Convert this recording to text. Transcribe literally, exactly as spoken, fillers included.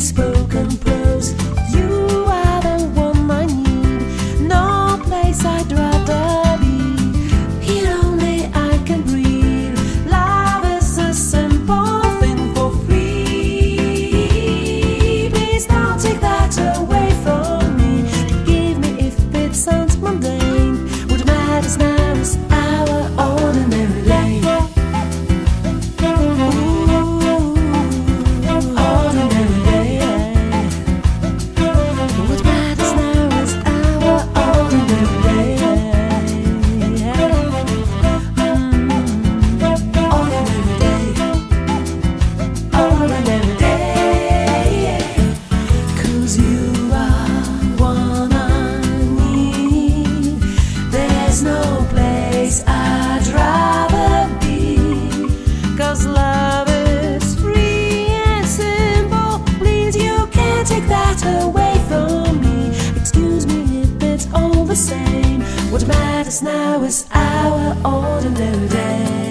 spoken prose. You are the one I need, no place I'd rather be. Here only I can breathe. Love is a simple thing for free. Please don't take that away from me. Forgive me if it sounds mundane. What matters now is our ordinary life. No place I'd rather be, 'cause love is free and simple. Please, you can't take that away from me. Excuse me if it's all the same. What matters now is our ordinary day.